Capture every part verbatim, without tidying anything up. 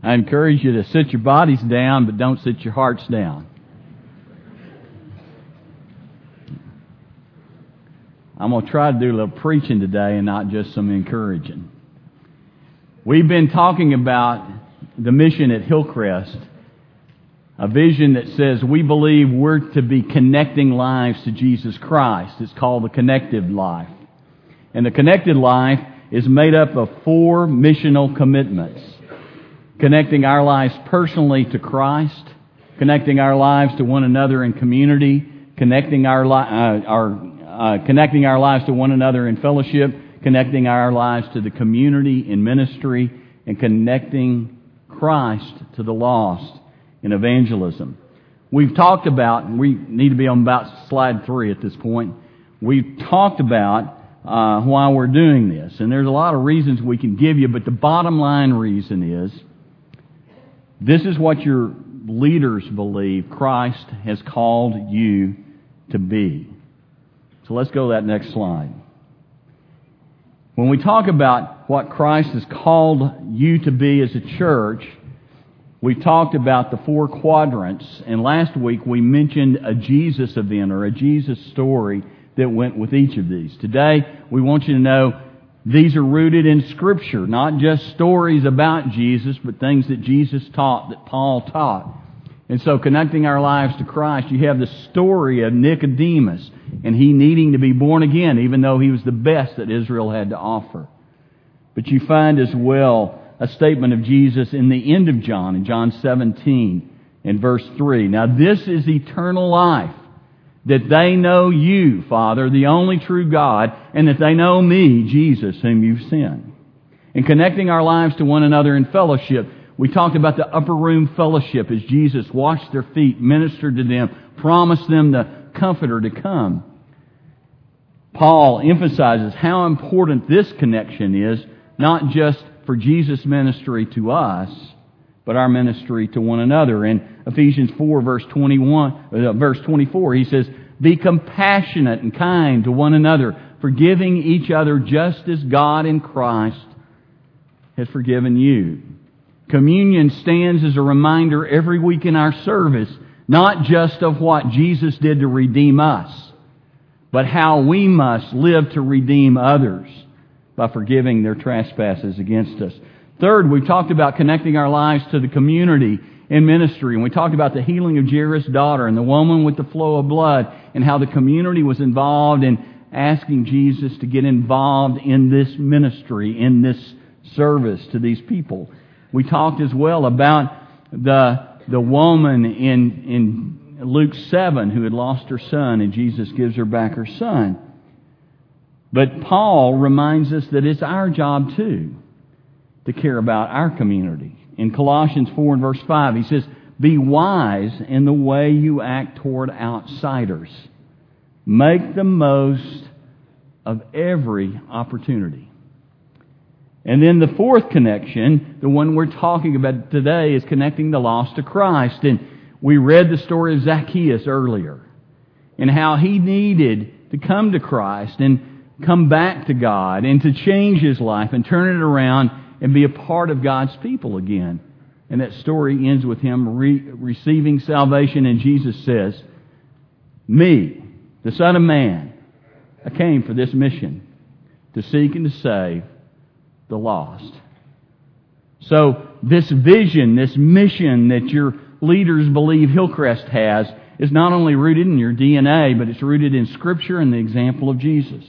I encourage you to sit your bodies down, but don't sit your hearts down. I'm going to try to do a little preaching today and not just some encouraging. We've been talking about the mission at Hillcrest, a vision that says we believe we're to be connecting lives to Jesus Christ. It's called the Connected Life. And the Connected Life is made up of four missional commitments. Connecting our lives personally to Christ, connecting our lives to one another in community, connecting our, li- uh, our uh, connecting our lives to one another in fellowship, connecting our lives to the community in ministry, and connecting Christ to the lost in evangelism. We've talked about, and we need to be on about slide three at this point, we've talked about uh, why we're doing this. And there's a lot of reasons we can give you, but the bottom line reason is, this is what your leaders believe Christ has called you to be. So let's go to that next slide. When we talk about what Christ has called you to be as a church, we talked about the four quadrants, and last week we mentioned a Jesus event or a Jesus story that went with each of these. Today, we want you to know these are rooted in Scripture, not just stories about Jesus, but things that Jesus taught, that Paul taught. And so connecting our lives to Christ, you have the story of Nicodemus and he needing to be born again, even though he was the best that Israel had to offer. But you find as well a statement of Jesus in the end of John, in John seventeen, in verse three. Now this is eternal life, that they know you, Father, the only true God, and that they know me, Jesus, whom you've sent. In connecting our lives to one another in fellowship, we talked about the upper room fellowship as Jesus washed their feet, ministered to them, promised them the Comforter to come. Paul emphasizes how important this connection is, not just for Jesus' ministry to us, but our ministry to one another. In Ephesians four, verse twenty-one, uh, verse twenty-four, he says, "Be compassionate and kind to one another, forgiving each other just as God in Christ has forgiven you." Communion stands as a reminder every week in our service, not just of what Jesus did to redeem us, but how we must live to redeem others by forgiving their trespasses against us. Third, we talked about connecting our lives to the community in ministry, and we talked about the healing of Jairus' daughter and the woman with the flow of blood, and how the community was involved in asking Jesus to get involved in this ministry, in this service to these people. We talked as well about the the woman in in Luke seven who had lost her son, and Jesus gives her back her son. But Paul reminds us that it's our job too to care about our community. In Colossians four and verse five, he says, "Be wise in the way you act toward outsiders. Make the most of every opportunity." And then the fourth connection, the one we're talking about today, is connecting the lost to Christ. And we read the story of Zacchaeus earlier, and how he needed to come to Christ and come back to God and to change his life and turn it around and be a part of God's people again. And that story ends with him re- receiving salvation, and Jesus says, "Me, the Son of Man, I came for this mission, to seek and to save the lost." So this vision, this mission that your leaders believe Hillcrest has, is not only rooted in your D N A, but it's rooted in Scripture and the example of Jesus.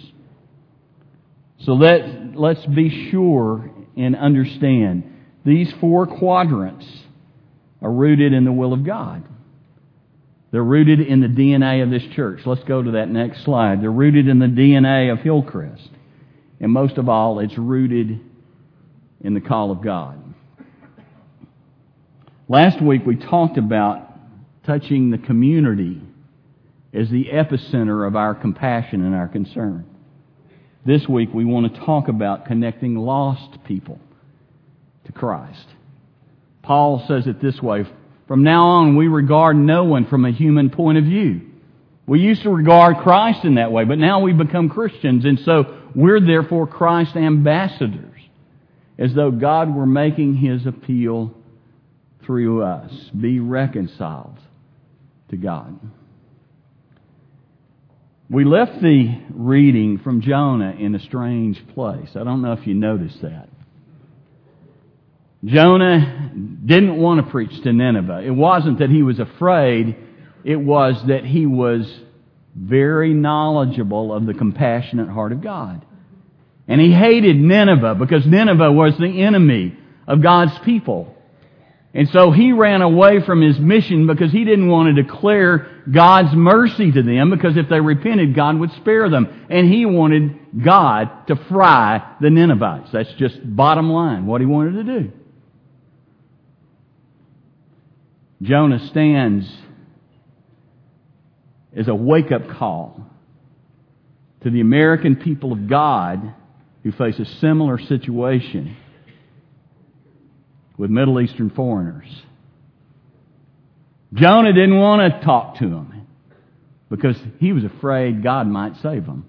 So let, let's be sure and understand these four quadrants are rooted in the will of God. They're rooted in the D N A of this church. Let's go to that next slide. They're rooted in the D N A of Hillcrest. And most of all, it's rooted in the call of God. Last week we talked about touching the community as the epicenter of our compassion and our concern. This week we want to talk about connecting lost people to Christ. Paul says it this way, "From now on we regard no one from a human point of view." We used to regard Christ in that way, but now we've become Christians, and so we're therefore Christ's ambassadors, as though God were making His appeal through us. Be reconciled to God. We left the reading from Jonah in a strange place. I don't know if you noticed that. Jonah didn't want to preach to Nineveh. It wasn't that he was afraid. It was that he was very knowledgeable of the compassionate heart of God. And he hated Nineveh because Nineveh was the enemy of God's people. And so he ran away from his mission because he didn't want to declare God's mercy to them, because if they repented, God would spare them. And he wanted God to fry the Ninevites. That's just bottom line, what he wanted to do. Jonah stands as a wake-up call to the American people of God who face a similar situation with Middle Eastern foreigners. Jonah didn't want to talk to them because he was afraid God might save them.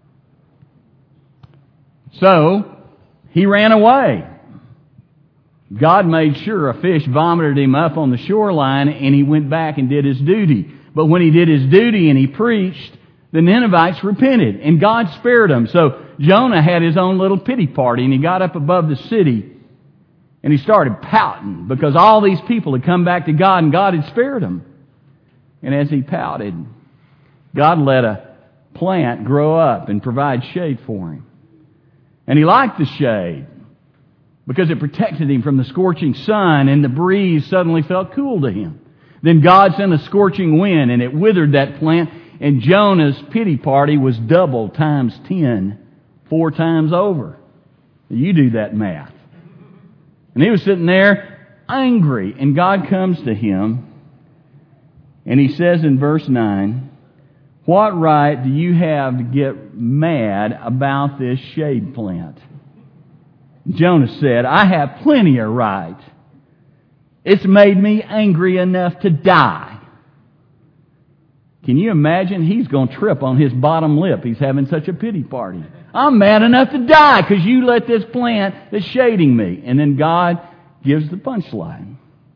So, he ran away. God made sure a fish vomited him up on the shoreline, and he went back and did his duty. But when he did his duty and he preached, the Ninevites repented, and God spared them. So Jonah had his own little pity party, and he got up above the city, and he started pouting because all these people had come back to God, and God had spared them. And as he pouted, God let a plant grow up and provide shade for him. And he liked the shade because it protected him from the scorching sun, and the breeze suddenly felt cool to him. Then God sent a scorching wind, and it withered that plant, and Jonah's pity party was double times ten, four times over. You do that math. And he was sitting there angry, and God comes to him, and he says in verse nine, "What right do you have to get mad about this shade plant?" Jonah said, "I have plenty of right. It's made me angry enough to die." Can you imagine? He's going to trip on his bottom lip. He's having such a pity party. I'm mad enough to die because you let this plant that's shading me. And then God gives the punchline.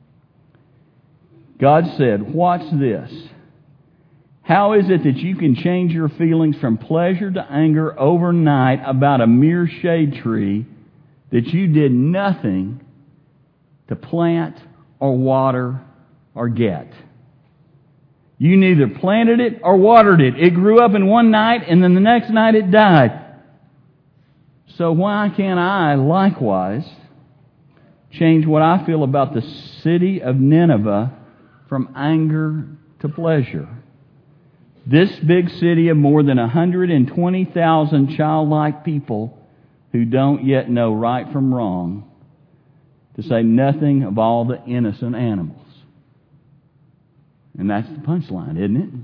God said, "Watch this. How is it that you can change your feelings from pleasure to anger overnight about a mere shade tree that you did nothing to plant or water or get? You neither planted it or watered it. It grew up in one night, and then the next night it died. So why can't I likewise change what I feel about the city of Nineveh from anger to pleasure? This big city of more than one hundred twenty thousand childlike people who don't yet know right from wrong, to say nothing of all the innocent animals." And that's the punchline, isn't it?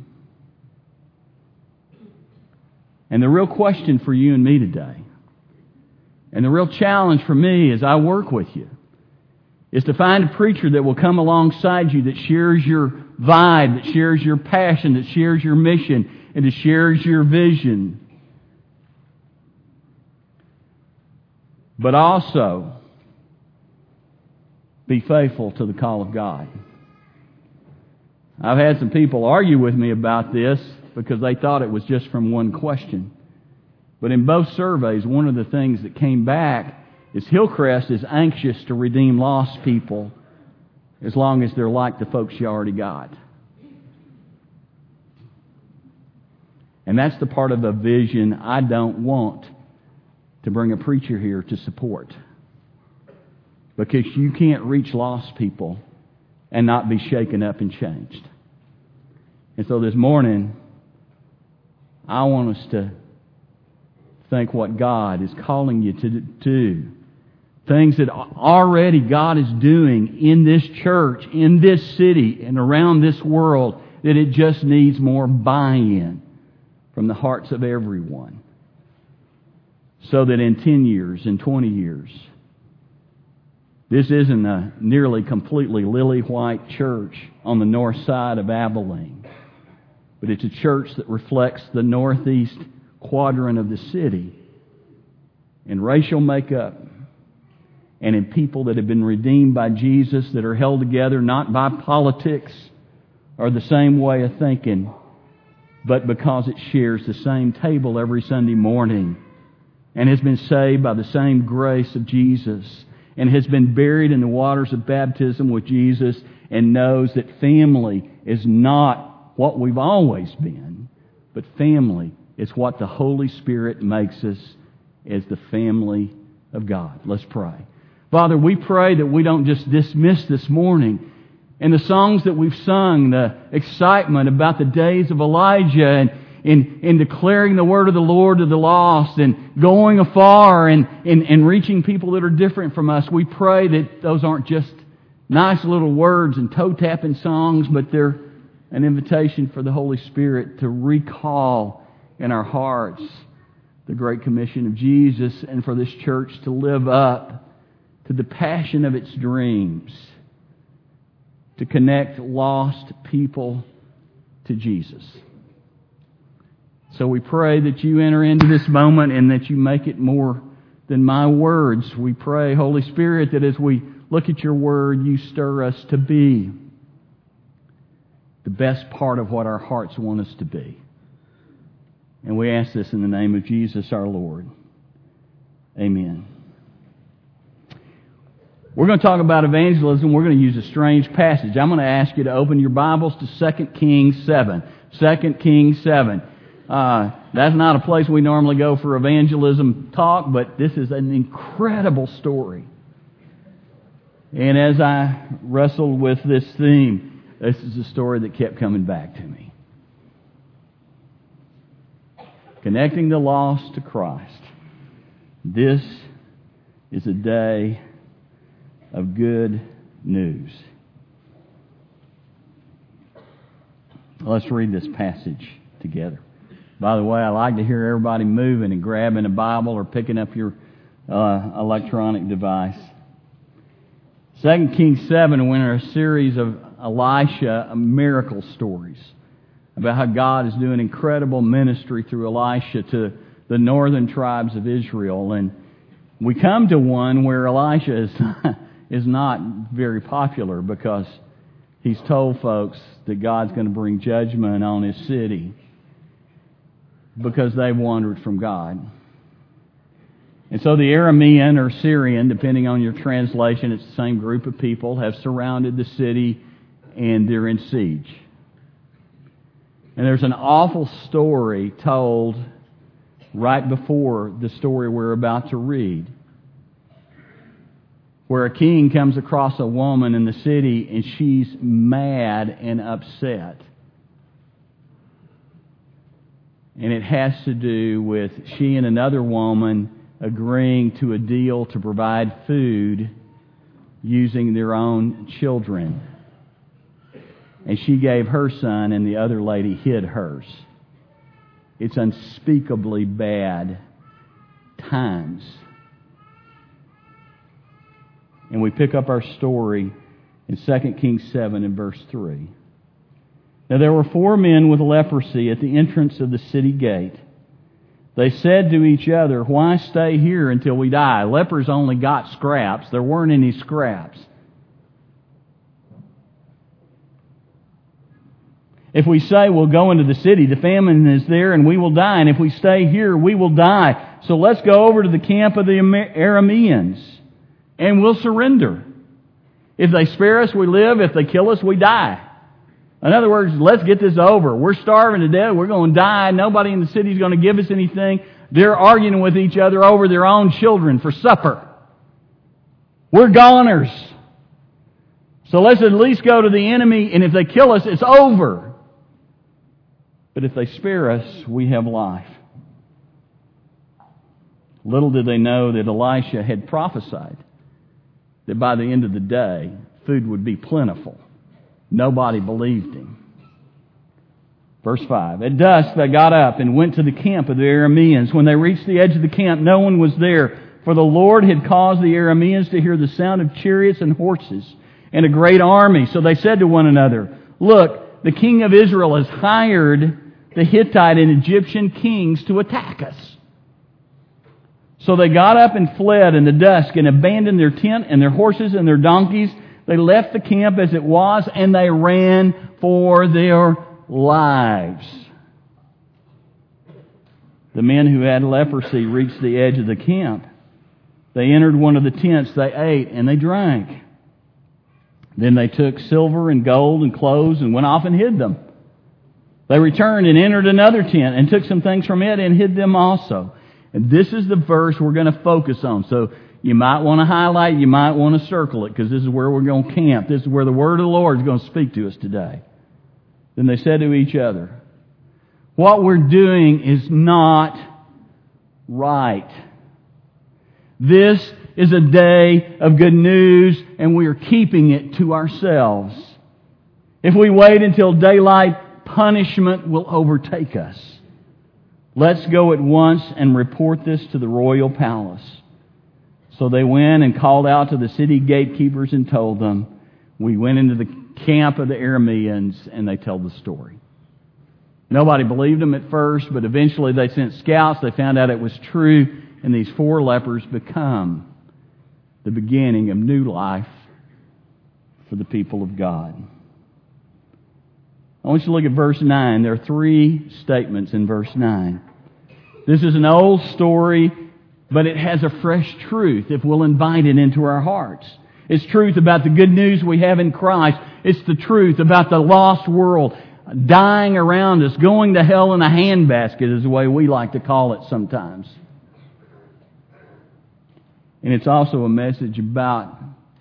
And the real question for you and me today, and the real challenge for me as I work with you, is to find a preacher that will come alongside you, that shares your vibe, that shares your passion, that shares your mission, and that shares your vision. But also be faithful to the call of God. I've had some people argue with me about this because they thought it was just from one question. But in both surveys, one of the things that came back is Hillcrest is anxious to redeem lost people as long as they're like the folks you already got. And that's the part of the vision I don't want to bring a preacher here to support. Because you can't reach lost people and not be shaken up and changed. And so this morning, I want us to think what God is calling you to do. Things that already God is doing in this church, in this city, and around this world, that it just needs more buy-in from the hearts of everyone. So that in ten years, in twenty years, this isn't a nearly completely lily-white church on the north side of Abilene, but it's a church that reflects the northeast quadrant of the city in racial makeup, and in people that have been redeemed by Jesus, that are held together not by politics or the same way of thinking, but because it shares the same table every Sunday morning and has been saved by the same grace of Jesus and has been buried in the waters of baptism with Jesus and knows that family is not what we've always been, but family is what the Holy Spirit makes us as the family of God. Let's pray. Father, we pray that we don't just dismiss this morning and the songs that we've sung, the excitement about the days of Elijah and in, in declaring the word of the Lord to the lost and going afar and, and, and reaching people that are different from us. We pray that those aren't just nice little words and toe-tapping songs, but they're an invitation for the Holy Spirit to recall in our hearts the Great Commission of Jesus and for this church to live up to the passion of its dreams, to connect lost people to Jesus. So we pray that you enter into this moment and that you make it more than my words. We pray, Holy Spirit, that as we look at your word, you stir us to be the best part of what our hearts want us to be. And we ask this in the name of Jesus our Lord. Amen. We're going to talk about evangelism. We're going to use a strange passage. I'm going to ask you to open your Bibles to Second Kings seven. Second Kings seven. Uh, that's not a place we normally go for evangelism talk, but this is an incredible story. And as I wrestled with this theme, this is a story that kept coming back to me. Connecting the lost to Christ. This is a day of good news. Let's read this passage together. By the way, I like to hear everybody moving and grabbing a Bible or picking up your uh, electronic device. Second Kings seven went in a series of Elisha miracle stories about how God is doing incredible ministry through Elisha to the northern tribes of Israel. And we come to one where Elisha is, is not very popular because he's told folks that God's going to bring judgment on his city because they've wandered from God. And so the Aramean or Syrian, depending on your translation, it's the same group of people, have surrounded the city and they're in siege. And there's an awful story told right before the story we're about to read, where a king comes across a woman in the city and she's mad and upset. And it has to do with she and another woman agreeing to a deal to provide food using their own children. And she gave her son and the other lady hid hers. It's unspeakably bad times. And we pick up our story in Second Kings seven and verse three. Now there were four men with leprosy at the entrance of the city gate. They said to each other, "Why stay here until we die?" Lepers only got scraps. There weren't any scraps. "If we say we'll go into the city, the famine is there and we will die. And if we stay here, we will die. So let's go over to the camp of the Arameans and we'll surrender. If they spare us, we live. If they kill us, we die." In other words, let's get this over. We're starving to death. We're going to die. Nobody in the city is going to give us anything. They're arguing with each other over their own children for supper. We're goners. So let's at least go to the enemy, and if they kill us, it's over. But if they spare us, we have life. Little did they know that Elisha had prophesied that by the end of the day, food would be plentiful. Nobody believed him. Verse five. At dusk they got up and went to the camp of the Arameans. When they reached the edge of the camp, no one was there, for the Lord had caused the Arameans to hear the sound of chariots and horses and a great army. So they said to one another, "Look, the king of Israel has hired the Hittite and Egyptian kings to attack us." So they got up and fled in the dusk and abandoned their tent and their horses and their donkeys. They left the camp as it was, and they ran for their lives. The men who had leprosy reached the edge of the camp. They entered one of the tents, they ate, and they drank. Then they took silver and gold and clothes and went off and hid them. They returned and entered another tent and took some things from it and hid them also. And this is the verse we're going to focus on. So you might want to highlight, you might want to circle it, because this is where we're going to camp. This is where the word of the Lord is going to speak to us today. Then they said to each other, what we're doing is not right. This is a day of good news, and we are keeping it to ourselves. If we wait until daylight, punishment will overtake us. Let's go at once and report this to the royal palace. So they went and called out to the city gatekeepers and told them, we went into the camp of the Arameans, and they told the story. Nobody believed them at first, but eventually they sent scouts. They found out it was true, and these four lepers become the beginning of new life for the people of God. I want you to look at verse nine. There are three statements in verse nine. This is an old story, but it has a fresh truth if we'll invite it into our hearts. It's truth about the good news we have in Christ. It's the truth about the lost world dying around us, going to hell in a handbasket is the way we like to call it sometimes. And it's also a message about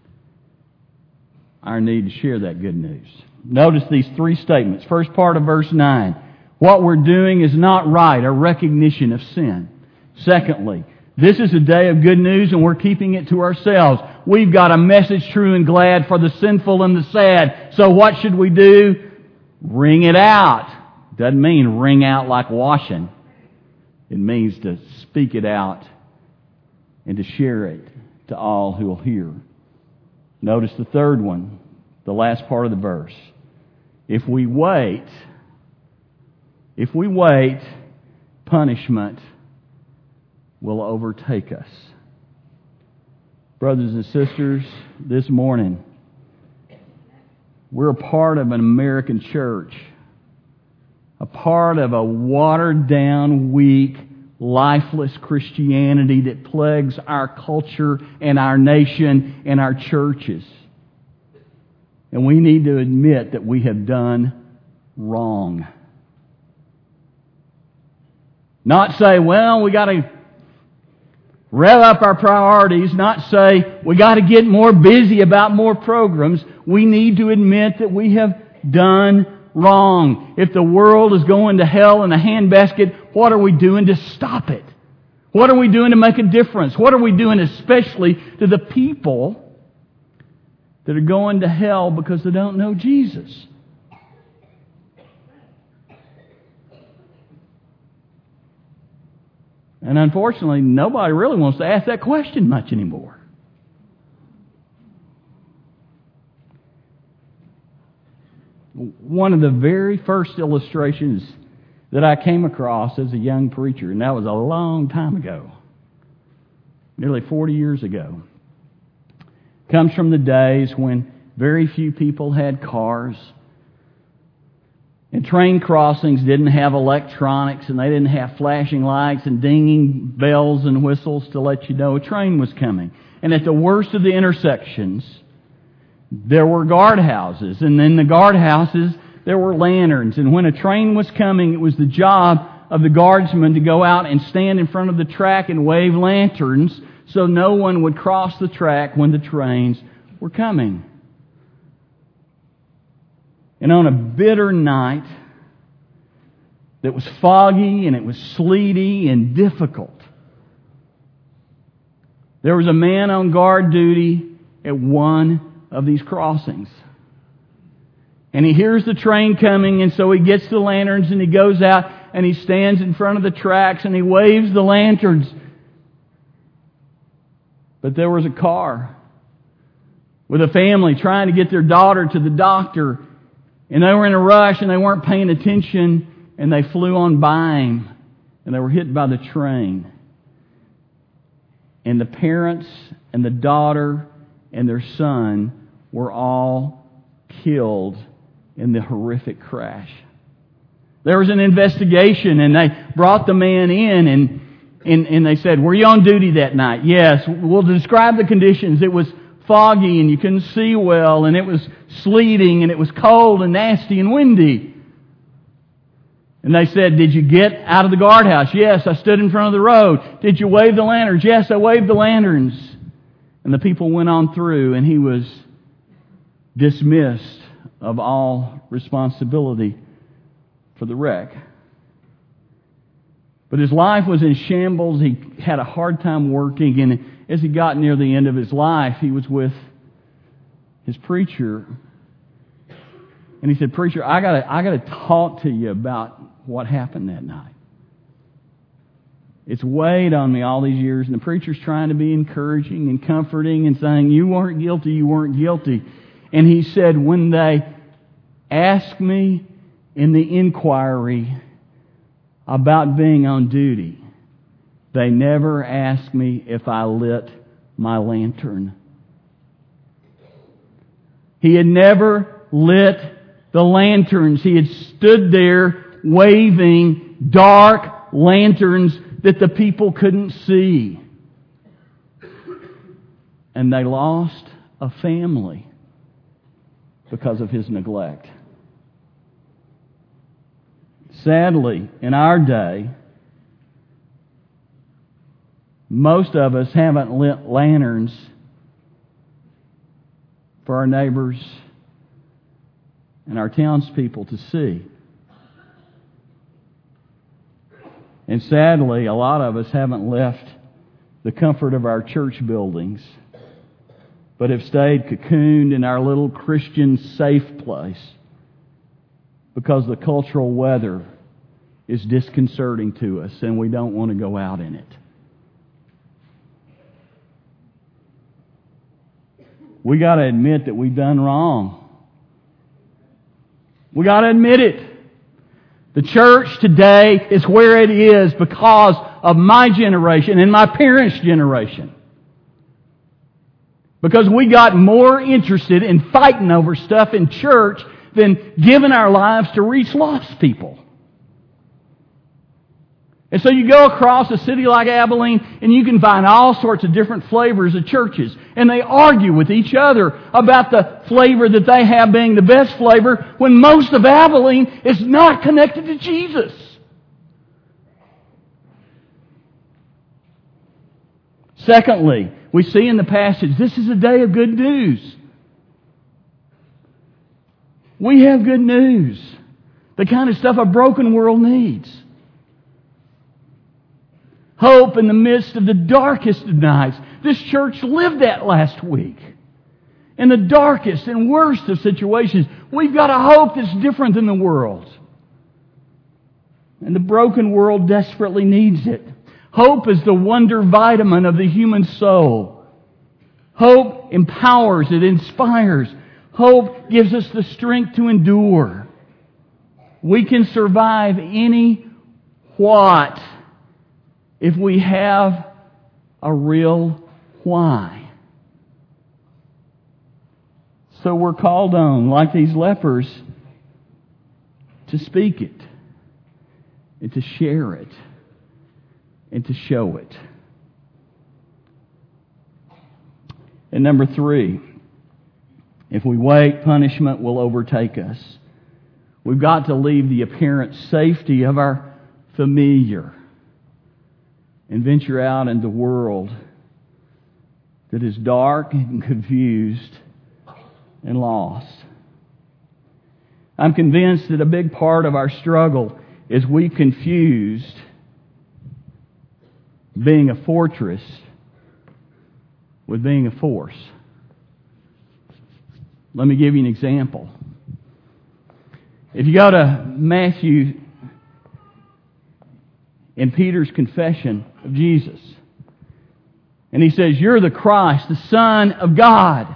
our need to share that good news. Notice these three statements. First part of verse nine. What we're doing is not right, a recognition of sin. Secondly, this is a day of good news and we're keeping it to ourselves. We've got a message true and glad for the sinful and the sad. So what should we do? Ring it out. Doesn't mean ring out like washing. It means to speak it out and to share it to all who will hear. Notice the third one, the last part of the verse. If we wait, if we wait, punishment will overtake us. Brothers and sisters, this morning, we're a part of an American church, a part of a watered-down, weak, lifeless Christianity that plagues our culture and our nation and our churches. And we need to admit that we have done wrong. Not say, well, we got to rev up our priorities, not say we got to get more busy about more programs. We need to admit that we have done wrong. If the world is going to hell in a handbasket, what are we doing to stop it? What are we doing to make a difference? What are we doing especially to the people that are going to hell because they don't know Jesus? And unfortunately, nobody really wants to ask that question much anymore. One of the very first illustrations that I came across as a young preacher, and that was a long time ago, nearly forty years ago, comes from the days when very few people had cars, and train crossings didn't have electronics, and they didn't have flashing lights and dinging bells and whistles to let you know a train was coming. And at the worst of the intersections, there were guardhouses, and in the guardhouses there were lanterns. And when a train was coming, it was the job of the guardsmen to go out and stand in front of the track and wave lanterns so no one would cross the track when the trains were coming. And on a bitter night that was foggy and it was sleety and difficult, there was a man on guard duty at one of these crossings. And he hears the train coming, and so he gets the lanterns and he goes out and he stands in front of the tracks and he waves the lanterns. But there was a car with a family trying to get their daughter to the doctor, and they were in a rush and they weren't paying attention, and they flew on by him and they were hit by the train. and the parents and the daughter and their son were all killed in the horrific crash. There was an investigation, and they brought the man in, and, and, and they said, "Were you on duty that night?" "Yes." "We'll describe the conditions." "It was foggy, and you couldn't see well, and it was sleeting, and it was cold and nasty and windy." And they said, "Did you get out of the guardhouse?" "Yes, I stood in front of the road." "Did you wave the lanterns?" "Yes, I waved the lanterns." And the people went on through, and he was dismissed of all responsibility for the wreck. But his life was in shambles. He had a hard time working, and as he got near the end of his life, he was with his preacher, and he said, "Preacher, I gotta, I gotta talk to you about what happened that night. It's weighed on me all these years." And the preacher's trying to be encouraging and comforting and saying, "You weren't guilty, you weren't guilty." And he said, "When they asked me in the inquiry about being on duty, they never asked me if I lit my lantern." He had never lit the lanterns. He had stood there waving dark lanterns that the people couldn't see. And they lost a family because of his neglect. Sadly, in our day, most of us haven't lit lanterns for our neighbors and our townspeople to see. And sadly, a lot of us haven't left the comfort of our church buildings, but have stayed cocooned in our little Christian safe place because the cultural weather is disconcerting to us and we don't want to go out in it. We got to admit that we've done wrong. We got to admit it. The church today is where it is because of my generation and my parents' generation. Because we got more interested in fighting over stuff in church than giving our lives to reach lost people. And so you go across a city like Abilene and you can find all sorts of different flavors of churches. And they argue with each other about the flavor that they have being the best flavor when most of Abilene is not connected to Jesus. Secondly, we see in the passage, this is a day of good news. We have good news. The kind of stuff a broken world needs. Hope in the midst of the darkest of nights. This church lived that last week. In the darkest and worst of situations, we've got a hope that's different than the world. And the broken world desperately needs it. Hope is the wonder vitamin of the human soul. Hope empowers, it inspires. Hope gives us the strength to endure. We can survive any what if we have a real why. So we're called on, like these lepers, to speak it, and to share it, and to show it. And number three, if we wait, punishment will overtake us. We've got to leave the apparent safety of our familiar and venture out into the world that is dark and confused and lost. I'm convinced that a big part of our struggle is we've confused being a fortress with being a force. Let me give you an example. If you go to Matthew in Peter's confession of Jesus, and he says, "You're the Christ, the Son of God."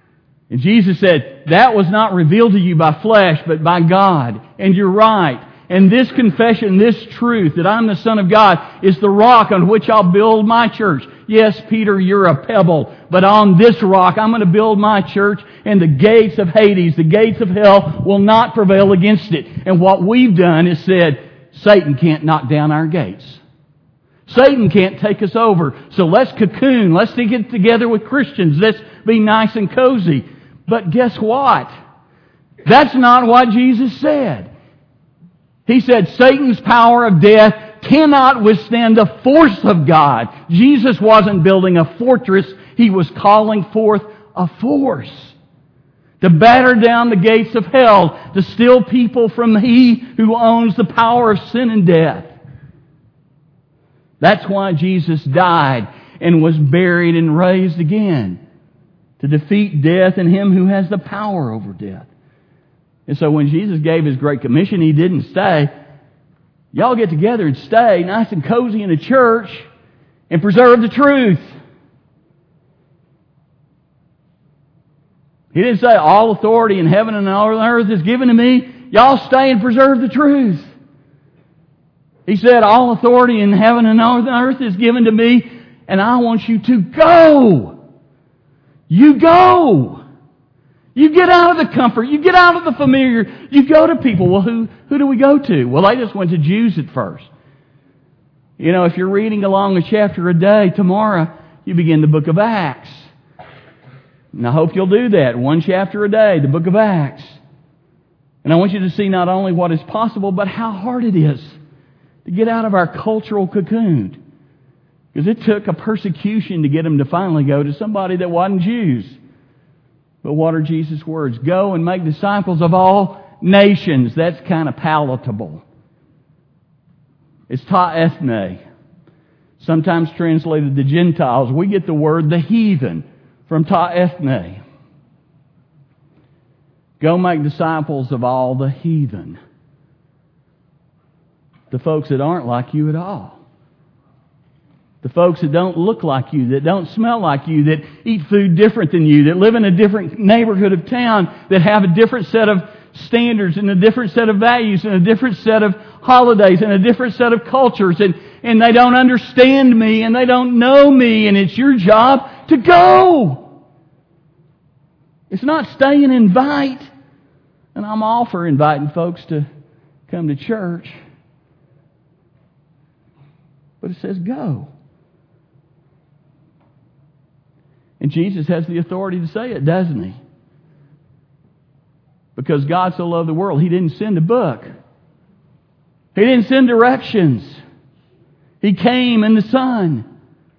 And Jesus said, "That was not revealed to you by flesh, but by God." And you're right. And this confession, this truth that I'm the Son of God is the rock on which I'll build my church. Yes, Peter, you're a pebble, but on this rock I'm going to build my church, and the gates of Hades, the gates of hell, will not prevail against it. And what we've done is said, Satan can't knock down our gates. Satan can't take us over. So let's cocoon. Let's get together with Christians. Let's be nice and cozy. But guess what? That's not what Jesus said. He said Satan's power of death cannot withstand the force of God. Jesus wasn't building a fortress. He was calling forth a force to batter down the gates of hell, to steal people from He who owns the power of sin and death. That's why Jesus died and was buried and raised again, to defeat death and Him who has the power over death. And so when Jesus gave His Great Commission, He didn't say, y'all get together and stay nice and cozy in a church and preserve the truth. He didn't say, all authority in heaven and on earth is given to me. Y'all stay and preserve the truth. He said, all authority in heaven and on earth is given to me, and I want you to go. You go. You get out of the comfort. You get out of the familiar. You go to people. Well, who, who do we go to? Well, they just went to Jews at first. You know, if you're reading along a chapter a day, tomorrow you begin the book of Acts. And I hope you'll do that. One chapter a day, the book of Acts. And I want you to see not only what is possible, but how hard it is to get out of our cultural cocoon. Because it took a persecution to get them to finally go to somebody that wasn't Jews. But what are Jesus' words? Go and make disciples of all nations. That's kind of palatable. It's ta ethne. Sometimes translated the Gentiles. We get the word the heathen from ta ethne. Go make disciples of all the heathen. The folks that aren't like you at all. The folks that don't look like you, that don't smell like you, that eat food different than you, that live in a different neighborhood of town, that have a different set of standards and a different set of values and a different set of holidays and a different set of cultures, and, and they don't understand me and they don't know me, and it's your job to go. It's not stay and invite. And I'm all for inviting folks to come to church. But it says go. And Jesus has the authority to say it, doesn't He? Because God so loved the world, He didn't send a book. He didn't send directions. He came in the Son.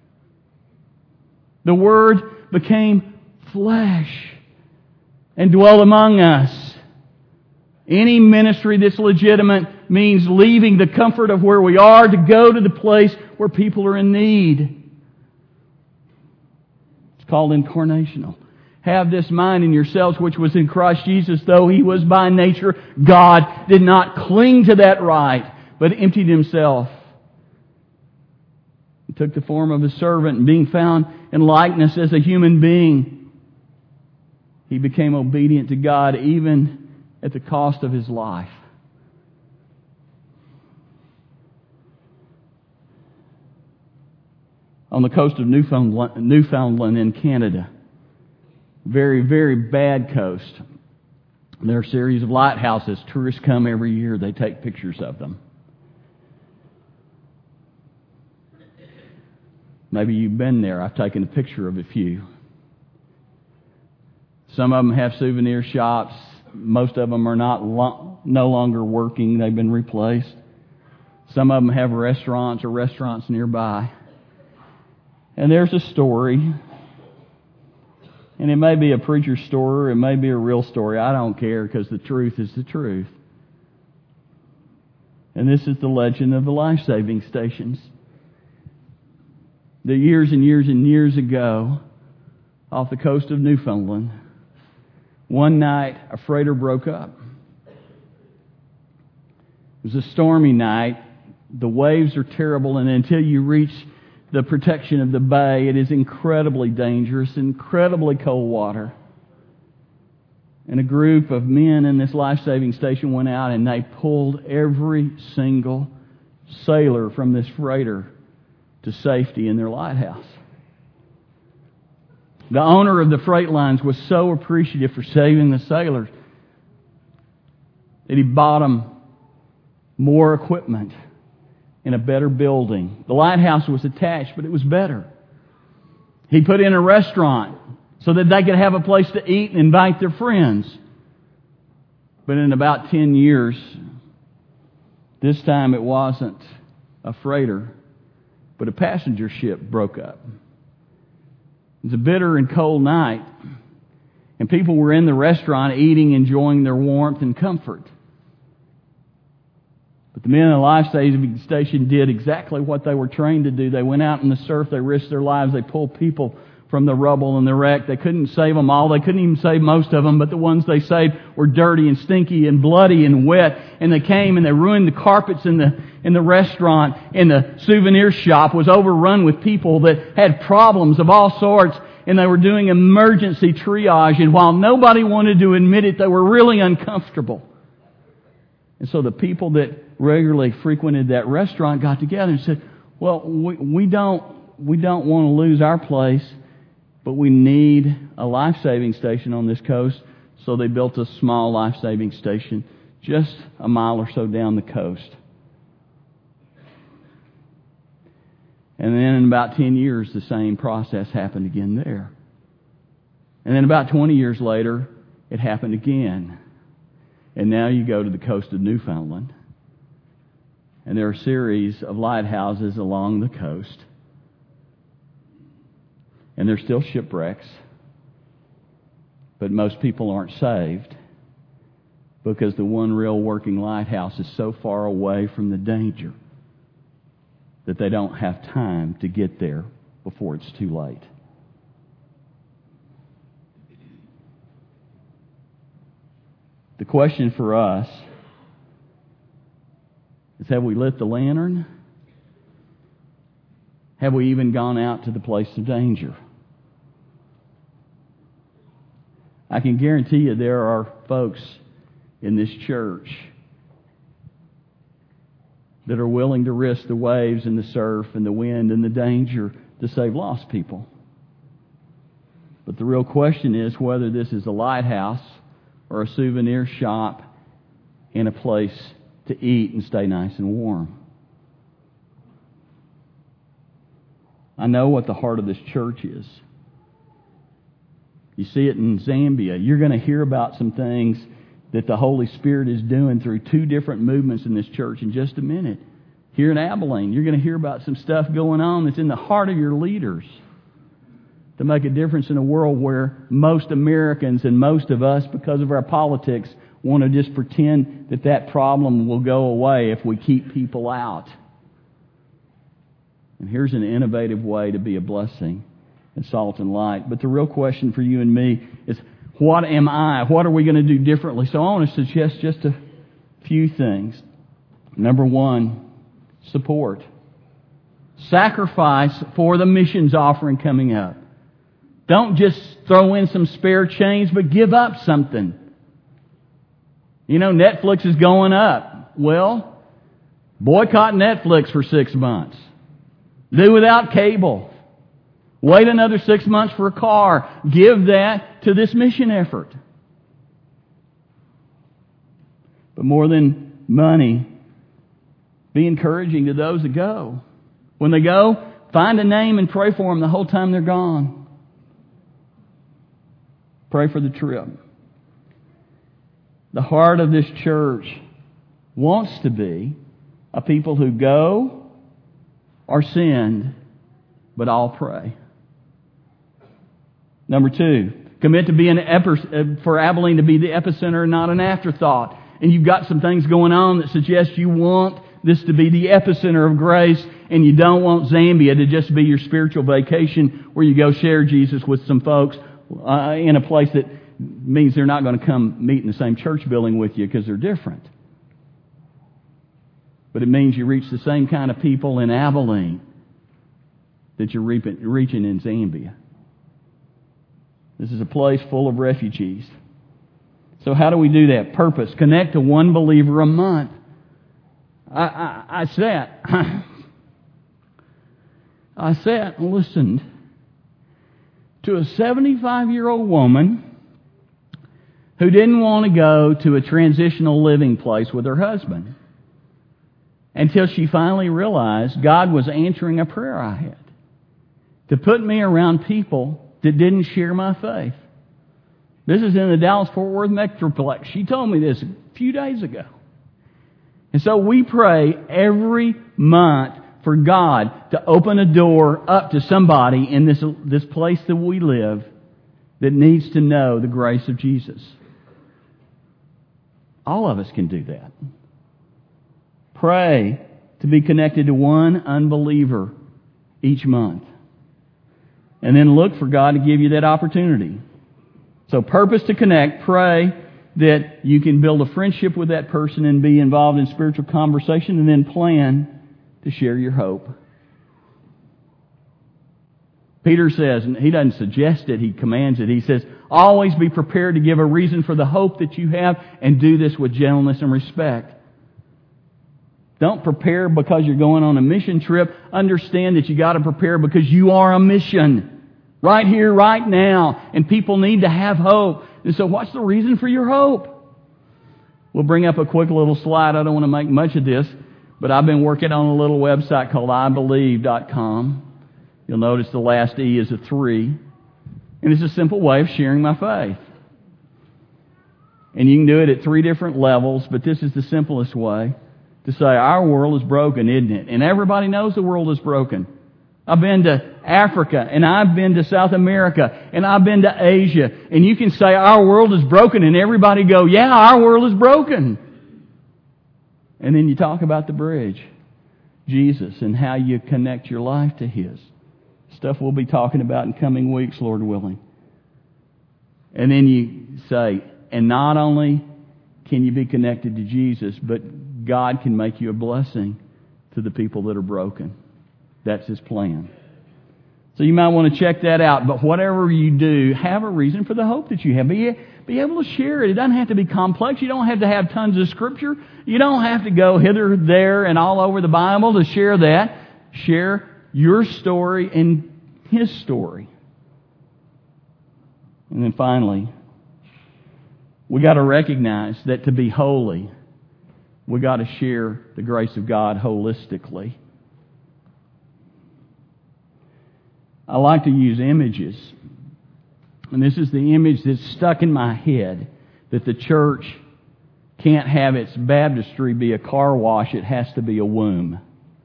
The Word became flesh and dwelt among us. Any ministry that's legitimate means leaving the comfort of where we are to go to the place where people are in need. It's called incarnational. Have this mind in yourselves which was in Christ Jesus, though He was by nature God, did not cling to that right, but emptied Himself. He took the form of a servant, and being found in likeness as a human being, He became obedient to God even at the cost of His life. On the coast of Newfoundland, Newfoundland in Canada, very, very bad coast, there are a series of lighthouses. Tourists come every year. They take pictures of them. Maybe you've been there. I've taken a picture of a few. Some of them have souvenir shops. Most of them are not lo- no longer working. They've been replaced. Some of them have restaurants or restaurants nearby. And there's a story. And it may be a preacher's story, or it may be a real story. I don't care, because the truth is the truth. And this is the legend of the life-saving stations. The years and years and years ago, off the coast of Newfoundland, one night a freighter broke up. It was a stormy night. The waves are terrible, and until you reach the protection of the bay, it is incredibly dangerous, incredibly cold water. And a group of men in this life-saving station went out and they pulled every single sailor from this freighter to safety in their lighthouse. The owner of the freight lines was so appreciative for saving the sailors that he bought them more equipment in a better building. The lighthouse was attached, but it was better. He put in a restaurant so that they could have a place to eat and invite their friends. But in about ten years, this time it wasn't a freighter, but a passenger ship broke up. It was a bitter and cold night, and people were in the restaurant eating, enjoying their warmth and comfort. But the men in the life-saving station did exactly what they were trained to do. They went out in the surf, they risked their lives, they pulled people from the rubble and the wreck. They couldn't save them all. They couldn't even save most of them, but the ones they saved were dirty and stinky and bloody and wet. And they came and they ruined the carpets in the in the restaurant, and the souvenir shop was overrun with people that had problems of all sorts, and they were doing emergency triage. And while nobody wanted to admit it, they were really uncomfortable. And so the people that regularly frequented that restaurant got together and said, well, we, we don't we don't want to lose our place, but we need a life-saving station on this coast. So they built a small life-saving station just a mile or so down the coast. And then in about ten years, the same process happened again there. And then about twenty years later, it happened again. And now you go to the coast of Newfoundland, and there are a series of lighthouses along the coast. And there's still shipwrecks, but most people aren't saved because the one real working lighthouse is so far away from the danger that they don't have time to get there before it's too late. The question for us is, have we lit the lantern? Have we even gone out to the place of danger? I can guarantee you there are folks in this church that are willing to risk the waves and the surf and the wind and the danger to save lost people. But the real question is whether this is a lighthouse or a souvenir shop and a place to eat and stay nice and warm. I know what the heart of this church is. You see it in Zambia. You're going to hear about some things that the Holy Spirit is doing through two different movements in this church in just a minute. Here in Abilene, you're going to hear about some stuff going on that's in the heart of your leaders to make a difference in a world where most Americans and most of us, because of our politics, want to just pretend that that problem will go away if we keep people out. And here's an innovative way to be a blessing and salt and light. But the real question for you and me is, what am I? What are we going to do differently? So I want to suggest just a few things. Number one, support. Sacrifice for the missions offering coming up. Don't just throw in some spare change, but give up something. You know, Netflix is going up. Well, boycott Netflix for six months. Do without cable. Wait another six months for a car. Give that to this mission effort. But more than money, be encouraging to those that go. When they go, find a name and pray for them the whole time they're gone. Pray for the trip. The heart of this church wants to be a people who go or send, but all pray. Number two, commit to be an epi- for Abilene to be the epicenter, not an afterthought. And you've got some things going on that suggest you want this to be the epicenter of grace, and you don't want Zambia to just be your spiritual vacation where you go share Jesus with some folks uh, in a place that means they're not going to come meet in the same church building with you because they're different. But it means you reach the same kind of people in Abilene that you're reaching in Zambia. This is a place full of refugees. So how do we do that? Purpose. Connect to one believer a month. I, I, I sat, I sat and listened to a seventy-five-year-old woman who didn't want to go to a transitional living place with her husband until she finally realized God was answering a prayer I had to put me around people that didn't share my faith. This is in the Dallas-Fort Worth Metroplex. She told me this a few days ago. And so we pray every month for God to open a door up to somebody in this, this place that we live that needs to know the grace of Jesus. All of us can do that. Pray to be connected to one unbeliever each month. And then look for God to give you that opportunity. So purpose to connect, pray that you can build a friendship with that person and be involved in spiritual conversation, and then plan to share your hope. Peter says, and he doesn't suggest it, he commands it. He says, always be prepared to give a reason for the hope that you have, and do this with gentleness and respect. Don't prepare because you're going on a mission trip. Understand that you got to prepare because you are a mission. Right here, right now. And people need to have hope. And so what's the reason for your hope? We'll bring up a quick little slide. I don't want to make much of this, but I've been working on a little website called I believe dot com. You'll notice the last E is a three. And it's a simple way of sharing my faith. And you can do it at three different levels, but this is the simplest way to say our world is broken, isn't it? And everybody knows the world is broken. I've been to Africa, and I've been to South America, and I've been to Asia. And you can say our world is broken, and everybody go, yeah, our world is broken. And then you talk about the bridge, Jesus, and how you connect your life to His. Stuff we'll be talking about in coming weeks, Lord willing. And then you say, and not only can you be connected to Jesus, but God can make you a blessing to the people that are broken. That's His plan. So you might want to check that out. But whatever you do, have a reason for the hope that you have. Be, be able to share it. It doesn't have to be complex. You don't have to have tons of Scripture. You don't have to go hither, there, and all over the Bible to share that. Share your story and His story. And then finally, we got to recognize that to be holy, we got to share the grace of God holistically. I like to use images. And this is the image that's stuck in my head, that the church can't have its baptistry be a car wash. It has to be a womb.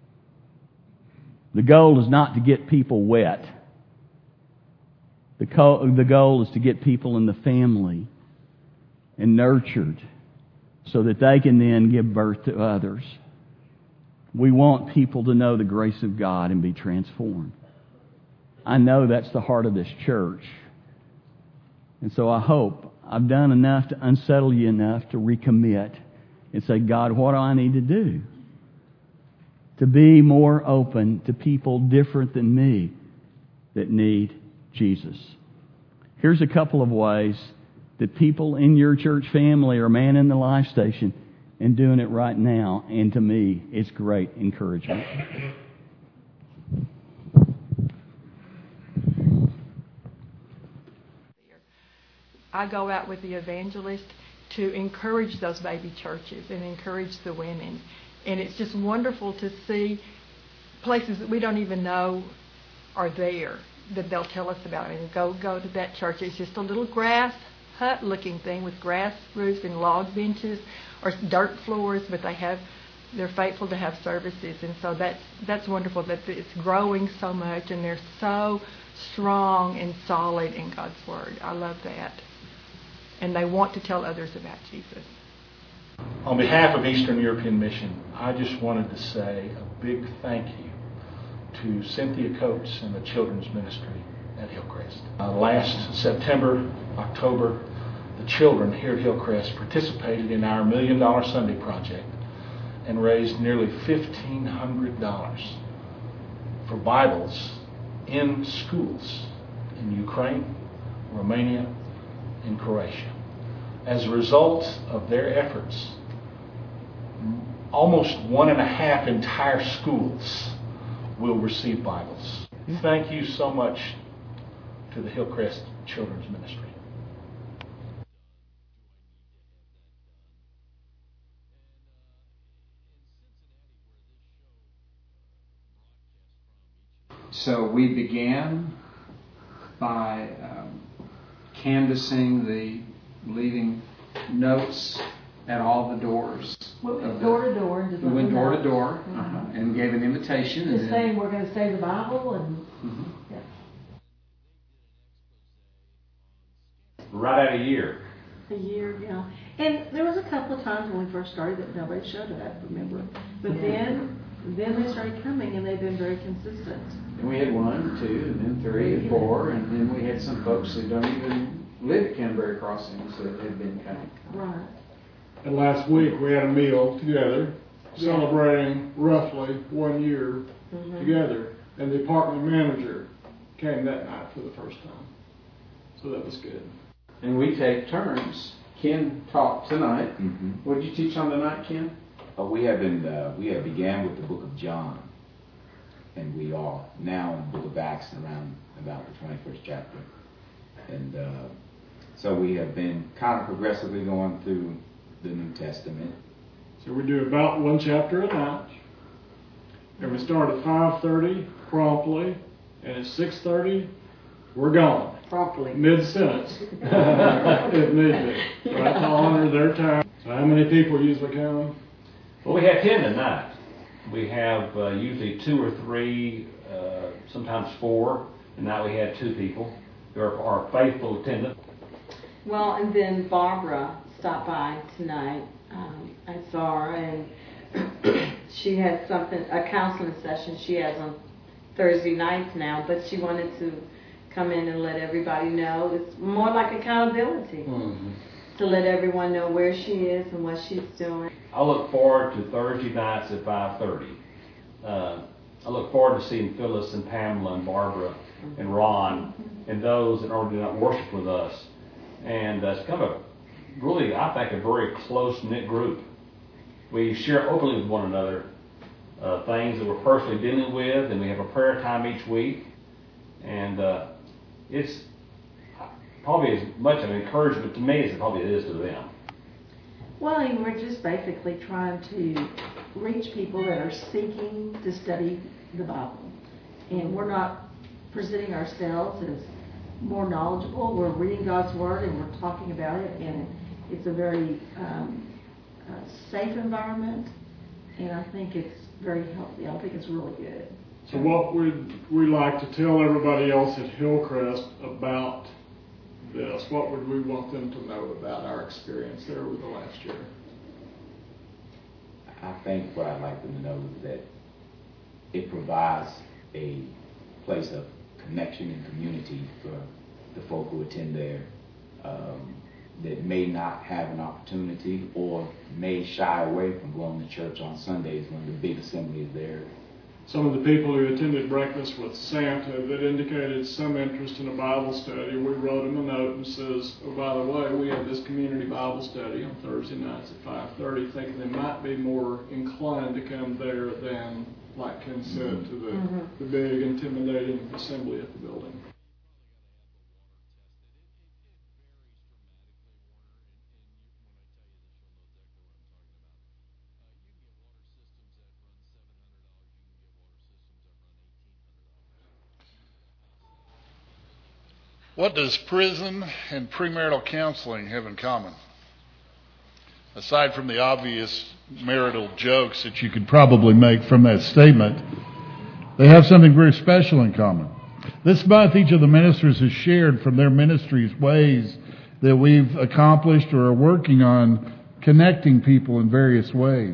The goal is not to get people wet. The, co- the goal is to get people in the family and nurtured so that they can then give birth to others. We want people to know the grace of God and be transformed. I know that's the heart of this church. And so I hope I've done enough to unsettle you enough to recommit and say, God, what do I need to do to be more open to people different than me that need Jesus? Here's a couple of ways that people in your church family are manning the life station and doing it right now. And to me, it's great encouragement. I go out with the evangelist to encourage those baby churches and encourage the women. And it's just wonderful to see places that we don't even know are there that they'll tell us about. And go go to that church. It's just a little grass hut looking thing with grass roofs and log benches or dirt floors, but they have they're faithful to have services. And so that's that's wonderful that it's growing so much and they're so strong and solid in God's Word. I love that. And they want to tell others about Jesus. On behalf of Eastern European Mission, I just wanted to say a big thank you to Cynthia Coates and the Children's Ministry at Hillcrest. Uh, last September, October, the children here at Hillcrest participated in our Million Dollar Sunday Project and raised nearly fifteen hundred dollars for Bibles in schools in Ukraine, Romania, in Croatia. As a result of their efforts, almost one and a half entire schools will receive Bibles. Thank you so much to the Hillcrest Children's Ministry. So we began by um, canvassing the, leaving notes at all the doors. We went of door the, to door and just we went door to door mm-hmm. uh-huh, and gave an invitation. Just and saying then, we're going to say the Bible and mm-hmm. yeah. Right at a year. A year, yeah. And there was a couple of times when we first started that nobody showed up, remember? But yeah. then then they started coming and they've been very consistent. And we had one, two, and then three, and four, and then we had some folks who don't even live at Canterbury Crossings that had been coming. Right. And last week we had a meal together, Yeah. celebrating roughly one year Mm-hmm. together. And the apartment manager came that night for the first time. So that was good. And we take turns. Ken taught tonight. Mm-hmm. What did you teach on tonight, Ken? Uh, we have been, uh, we have began with the book of John, and we are now in the book of Acts around about the twenty-first chapter. And uh, so we have been kind of progressively going through the New Testament. So we do about one chapter a night. And we start at five thirty promptly, and at six thirty we're gone. Promptly. Mid-sentence, if need be. Right to honor their time. So how many people usually come? Well, we have ten tonight. We have uh, usually two or three, uh, sometimes four. Tonight we had two people who are, are faithful attendants. Well, and then Barbara stopped by tonight. Um, I saw her, and she had something, a counseling session she has on Thursday nights now, but she wanted to come in and let everybody know. It's more like accountability. Mm-hmm. To let everyone know where she is and what she's doing. I look forward to Thursday nights at five thirty. Uh, I look forward to seeing Phyllis and Pamela and Barbara and Ron and those that already do not worship with us. And uh, it's kind of a, really, I think, a very close-knit group. We share openly with one another uh, things that we're personally dealing with, and we have a prayer time each week. And uh, it's probably as much of an encouragement to me as it probably is to them. Well, and we're just basically trying to reach people that are seeking to study the Bible. And we're not presenting ourselves as more knowledgeable. We're reading God's Word and we're talking about it. And it's a very um, uh, safe environment. And I think it's very healthy. I think it's really good. So what would we like to tell everybody else at Hillcrest about this? What would we want them to know about our experience there over the last year? I think what I'd like them to know is that it provides a place of connection and community for the folk who attend there um, that may not have an opportunity or may shy away from going to church on Sundays when the big assembly is there. Some of the people who attended breakfast with Santa that indicated some interest in a Bible study, we wrote them a note and says, oh, by the way, we have this community Bible study on Thursday nights at five thirty, thinking they might be more inclined to come there than, like Ken said, to the, mm-hmm. the big, intimidating assembly at the building. What does prison and premarital counseling have in common? Aside from the obvious marital jokes that you could probably make from that statement, they have something very special in common. This month, each of the ministers has shared from their ministries ways that we've accomplished or are working on connecting people in various ways.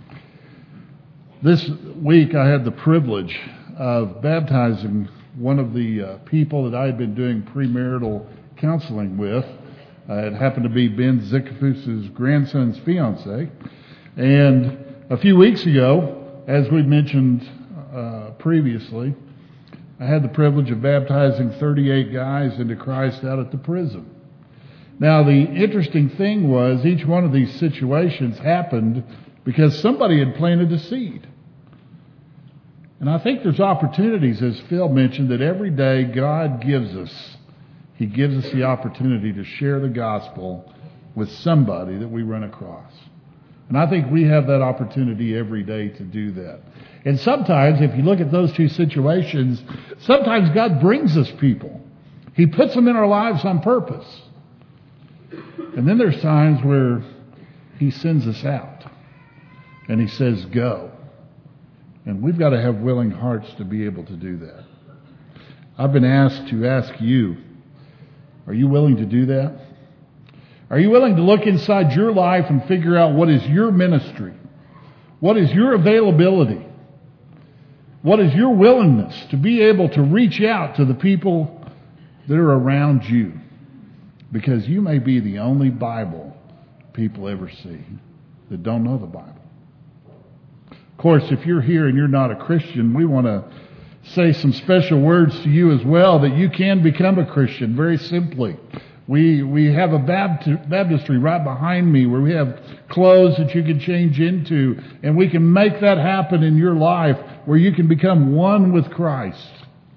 This week, I had the privilege of baptizing one of the uh, people that I had been doing premarital counseling with. Uh, it happened to be Ben Zickafoos's grandson's fiance. And a few weeks ago, as we mentioned uh, previously, I had the privilege of baptizing thirty-eight guys into Christ out at the prison. Now, the interesting thing was each one of these situations happened because somebody had planted a seed. And I think there's opportunities, as Phil mentioned, that every day God gives us. He gives us the opportunity to share the gospel with somebody that we run across. And I think we have that opportunity every day to do that. And sometimes, if you look at those two situations, sometimes God brings us people. He puts them in our lives on purpose. And then there's times where He sends us out. And He says, go. And we've got to have willing hearts to be able to do that. I've been asked to ask you, are you willing to do that? Are you willing to look inside your life and figure out what is your ministry? What is your availability? What is your willingness to be able to reach out to the people that are around you? Because you may be the only Bible people ever see that don't know the Bible. Of course, if you're here and you're not a Christian, we want to say some special words to you as well that you can become a Christian very simply. We we have a bapti- baptistry right behind me where we have clothes that you can change into, and we can make that happen in your life where you can become one with Christ.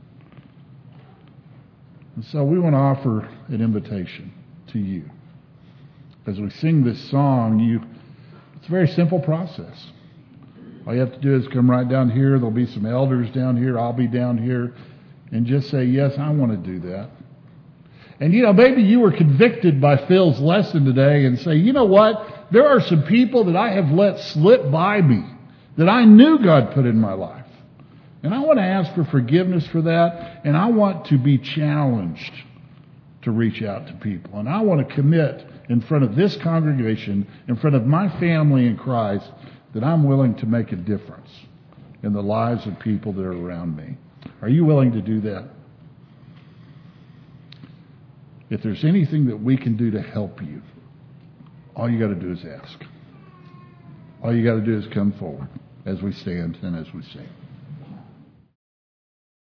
And so we want to offer an invitation to you. As we sing this song, you it's a very simple process. All you have to do is come right down here. There'll be some elders down here. I'll be down here. And just say, yes, I want to do that. And, you know, maybe you were convicted by Phil's lesson today and say, you know what? There are some people that I have let slip by me that I knew God put in my life. And I want to ask for forgiveness for that. And I want to be challenged to reach out to people. And I want to commit in front of this congregation, in front of my family in Christ, that I'm willing to make a difference in the lives of people that are around me. Are you willing to do that? If there's anything that we can do to help you, all you got to do is ask. All you got to do is come forward as we stand and as we sing.